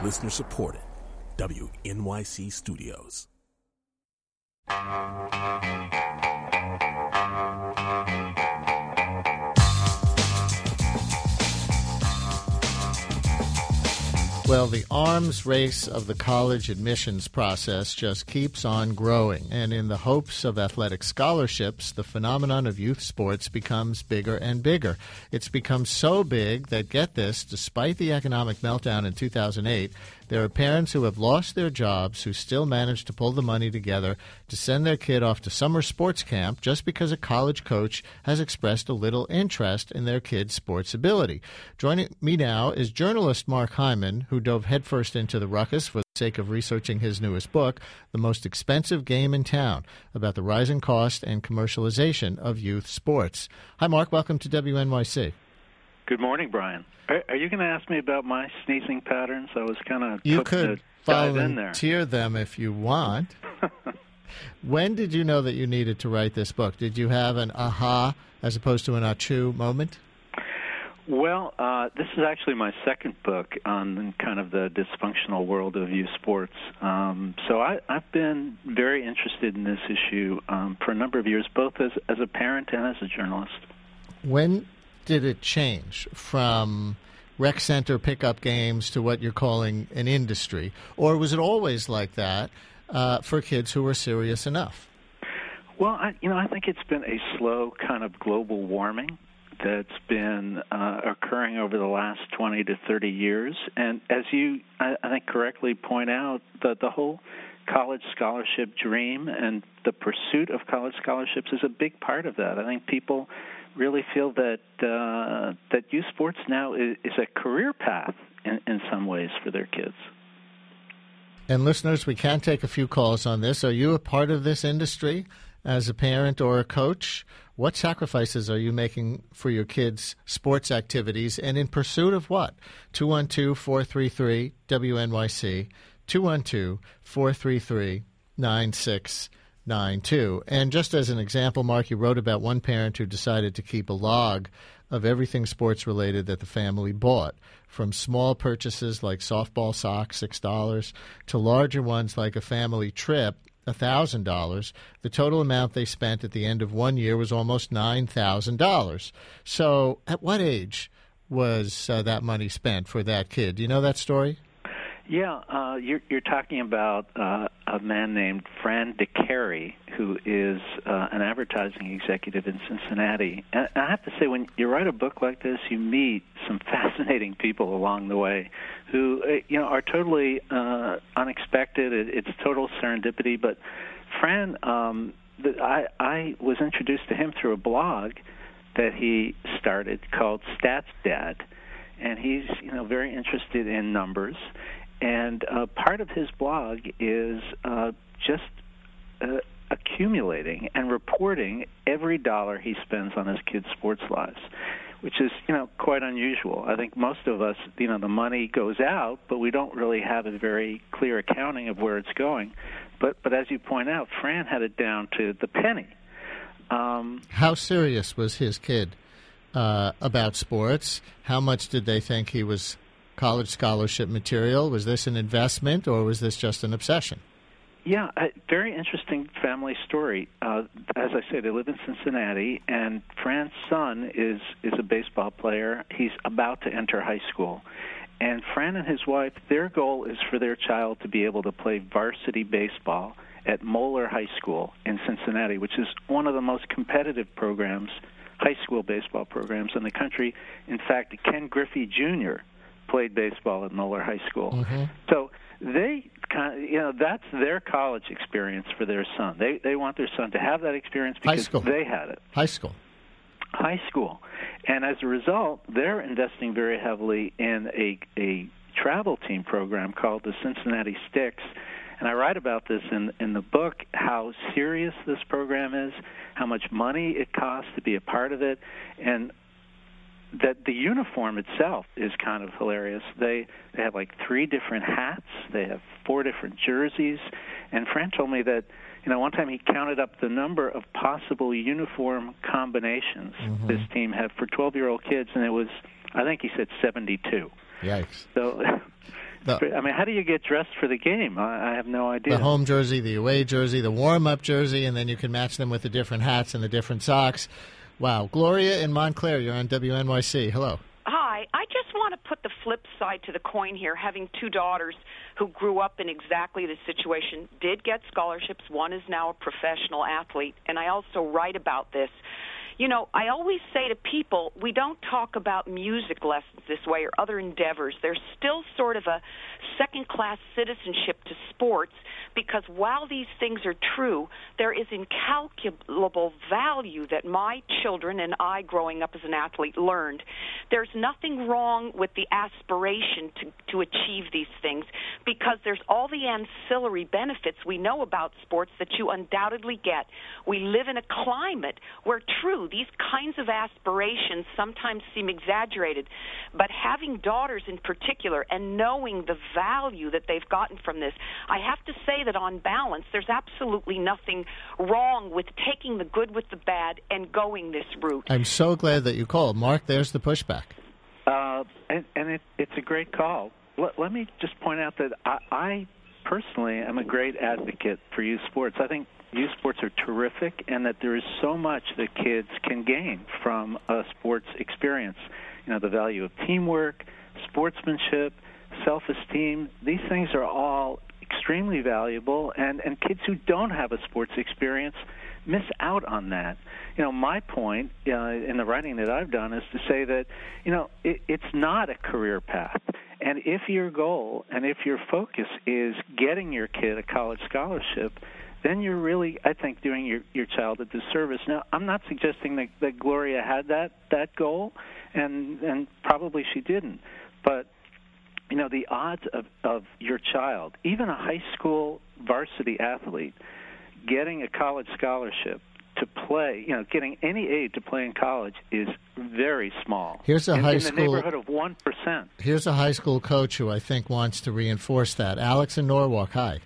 Listener supported. WNYC Studios. Well, the arms race of the college admissions process just keeps on growing, and in the hopes of athletic scholarships, the phenomenon of youth sports becomes bigger and bigger. It's become so big that, get this, despite the economic meltdown in 2008, there are parents who have lost their jobs who still manage to pull the money together to send their kid off to summer sports camp just because a college coach has expressed a little interest in their kid's sports ability. Joining me now is journalist Mark Hyman, who dove headfirst into the ruckus for the sake of researching his newest book, The Most Expensive Game in Town, about the rising cost and commercialization of youth sports. Hi, Mark. Welcome to WNYC. Good morning, Brian. Are you going to ask me about my sneezing patterns? I was kind of You could to dive in there. volunteer them if you want. When did you know that you needed to write this book? Did you have an aha as opposed to an achoo moment? Well, this is actually my second book on kind of the dysfunctional world of youth sports. So I've been very interested in this issue for a number of years, both as a parent and as a journalist. When did it change from rec center pickup games to what you're calling an industry? Or was it always like that for kids who were serious enough? Well, I think it's been a slow kind of global warming that's been occurring over the last 20 to 30 years. And as you, I think, correctly point out, the whole college scholarship dream and the pursuit of college scholarships is a big part of that. I think people really feel that youth sports now is a career path in some ways for their kids. And listeners, we can take a few calls on this. Are you a part of this industry as a parent or a coach? What sacrifices are you making for your kids' sports activities, and in pursuit of what? 212-433-WNYC, 212-433-9692. And just as an example, Mark, you wrote about one parent who decided to keep a log of everything sports-related that the family bought, from small purchases like softball socks, $6, to larger ones like a family trip, $1,000. The total amount they spent at the end of 1 year was almost $9,000. So at what age was that money spent for that kid? Do you know that story? Yeah, you're talking about a man named Fran DeCary, who is an advertising executive in Cincinnati. And I have to say, when you write a book like this, you meet some fascinating people along the way who, are totally unexpected. It's total serendipity. But Fran, I was introduced to him through a blog that he started called Stats Dad, and he's very interested in numbers. And part of his blog is just accumulating and reporting every dollar he spends on his kids' sports lives, which is, quite unusual. I think most of us, the money goes out, but we don't really have a very clear accounting of where it's going. But as you point out, Fran had it down to the penny. How serious was his kid about sports? How much did they think he was college scholarship material? Was this an investment, or was this just an obsession? Yeah, a very interesting family story. As I say, they live in Cincinnati, and Fran's son is a baseball player. He's about to enter high school. And Fran and his wife, their goal is for their child to be able to play varsity baseball at Moeller High School in Cincinnati, which is one of the most competitive programs, high school baseball programs in the country. In fact, Ken Griffey Jr. played baseball at Moeller High School. Mm-hmm. So they that's their college experience for their son. They want their son to have that experience because they had it. High school. And as a result, they're investing very heavily in a travel team program called the Cincinnati Sticks. And I write about this in the book, how serious this program is, how much money it costs to be a part of it, and that the uniform itself is kind of hilarious. They have like 3 different hats. They have 4 different jerseys. And Fran told me that, one time he counted up the number of possible uniform combinations this team had for 12-year-old kids, and it was, I think he said 72. Yikes. So I mean, how do you get dressed for the game? I have no idea. The home jersey, the away jersey, the warm-up jersey, and then you can match them with the different hats and the different socks. Wow. Gloria in Montclair, you're on WNYC. Hello. Hi. I just want to put the flip side to the coin here. Having two daughters who grew up in exactly this situation, did get scholarships. One is now a professional athlete, and I also write about this. You know, I always say to people, we don't talk about music lessons this way or other endeavors. There's still sort of a second-class citizenship to sports because while these things are true, there is incalculable value that my children and I, growing up as an athlete, learned. There's nothing wrong with the aspiration to achieve these things because there's all the ancillary benefits we know about sports that you undoubtedly get. We live in a climate where, true, these kinds of aspirations sometimes seem exaggerated, but having daughters in particular and knowing the value that they've gotten from this, I have to say that on balance, there's absolutely nothing wrong with taking the good with the bad and going this route. I'm so glad that you called. Mark, there's the pushback. It's a great call. Let me just point out that I personally am a great advocate for youth sports. I think youth sports are terrific and that there is so much that kids can gain from a sports experience. You know, the value of teamwork, sportsmanship, self-esteem, these things are all extremely valuable, and kids who don't have a sports experience miss out on that. You know, my point in the writing that I've done is to say that, you know, it's not a career path. And if your goal and if your focus is getting your kid a college scholarship, then you're really, I think, doing your child a disservice. Now, I'm not suggesting that Gloria had that goal, and probably she didn't. But, you know, the odds of your child, even a high school varsity athlete, getting a college scholarship to play, you know, getting any aid to play in college is very small. Here's a in the neighborhood of 1%. Here's a high school coach who I think wants to reinforce that. Alex in Norwalk, hi.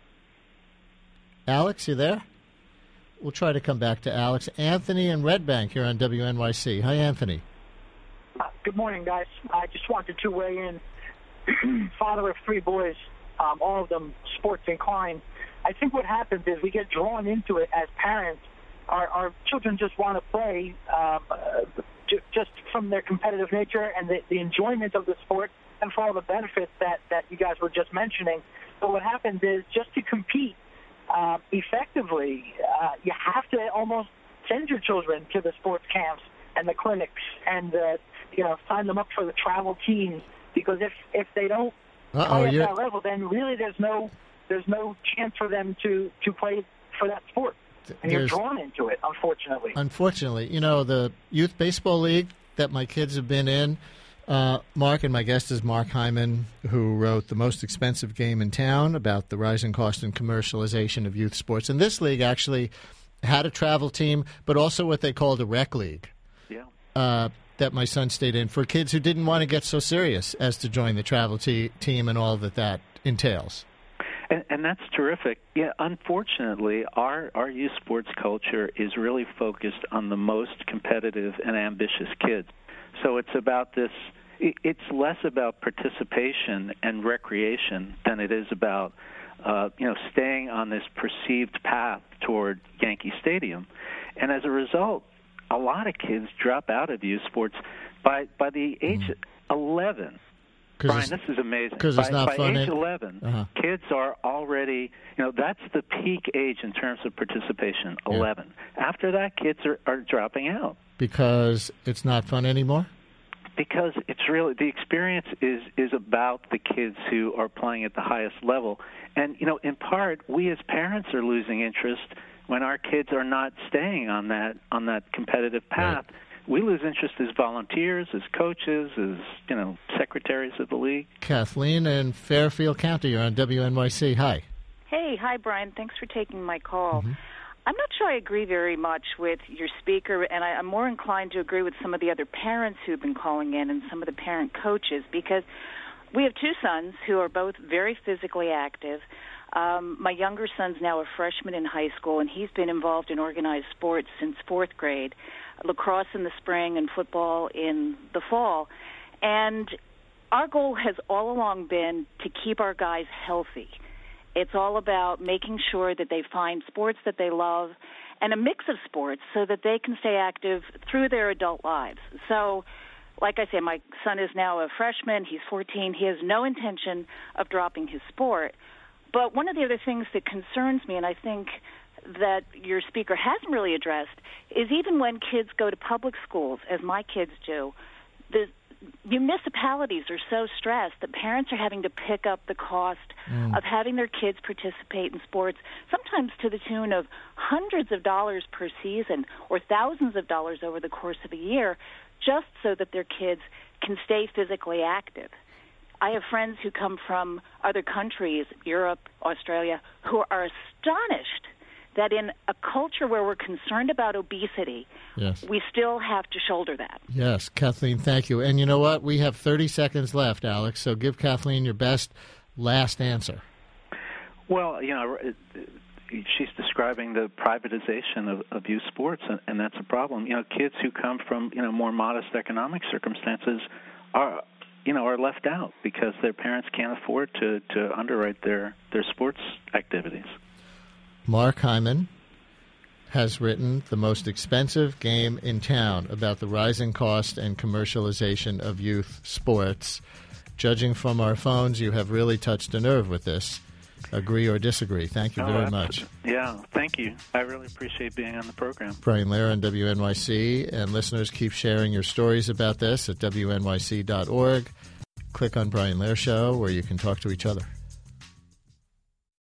Alex, you there? We'll try to come back to Alex. Anthony in Red Bank here on WNYC. Hi, Anthony. Good morning, guys. I just wanted to weigh in. Father of three boys, all of them sports inclined. I think what happens is we get drawn into it as parents. Our children just want to play just from their competitive nature and the enjoyment of the sport and for all the benefits that you guys were just mentioning. But what happens is just to compete effectively, you have to almost send your children to the sports camps and the clinics and sign them up for the travel teams, because if they don't play at that level, then really there's no chance for them to play for that sport. And you're drawn into it, unfortunately. Unfortunately. You know, the Youth Baseball League that my kids have been in, Mark, and my guest is Mark Hyman, who wrote The Most Expensive Game in Town about the rising cost and commercialization of youth sports. And this league actually had a travel team, but also what they called a rec league. Yeah. That my son stayed in for kids who didn't want to get so serious as to join the travel team and all that entails. And that's terrific. Yeah, unfortunately, our youth sports culture is really focused on the most competitive and ambitious kids. So it's about this. It's less about participation and recreation than it is about, staying on this perceived path toward Yankee Stadium. And as a result, a lot of kids drop out of youth sports by the age 11. Brian, this is amazing. Because it's not fun. By age 11, kids are already, that's the peak age in terms of participation, 11. Yeah. After that, kids are dropping out. Because it's not fun anymore? Because it's really, the experience is about the kids who are playing at the highest level. And, in part, we as parents are losing interest when our kids are not staying on that competitive path. Right. We lose interest as volunteers, as coaches, as, secretaries of the league. Kathleen in Fairfield County, you're on WNYC. Hi. Hey, hi, Brian. Thanks for taking my call. Mm-hmm. I'm not sure I agree very much with your speaker, and I'm more inclined to agree with some of the other parents who've been calling in and some of the parent coaches, because we have two sons who are both very physically active. My younger son's now a freshman in high school, and he's been involved in organized sports since fourth grade, lacrosse in the spring and football in the fall. And our goal has all along been to keep our guys healthy. It's all about making sure that they find sports that they love and a mix of sports so that they can stay active through their adult lives. So, like I say, my son is now a freshman. He's 14. He has no intention of dropping his sport. But one of the other things that concerns me, and I think that your speaker hasn't really addressed, is even when kids go to public schools, as my kids do, the municipalities are so stressed that parents are having to pick up the cost of having their kids participate in sports, sometimes to the tune of hundreds of dollars per season or thousands of dollars over the course of a year, just so that their kids can stay physically active. I have friends who come from other countries, Europe, Australia, who are astonished that in a culture where we're concerned about obesity, we still have to shoulder that. Yes, Kathleen, thank you. And you know what? We have 30 seconds left, Alex, so give Kathleen your best last answer. Well, she's describing the privatization of youth sports, and that's a problem. Kids who come from, more modest economic circumstances are left out because their parents can't afford to underwrite their sports activities. Mark Hyman has written The Most Expensive Game in Town about the rising cost and commercialization of youth sports. Judging from our phones, you have really touched a nerve with this. Agree or disagree? Thank you very much. Yeah, thank you. I really appreciate being on the program. Brian Lehrer on WNYC, and listeners, keep sharing your stories about this at WNYC.org. Click on Brian Lehrer Show, where you can talk to each other.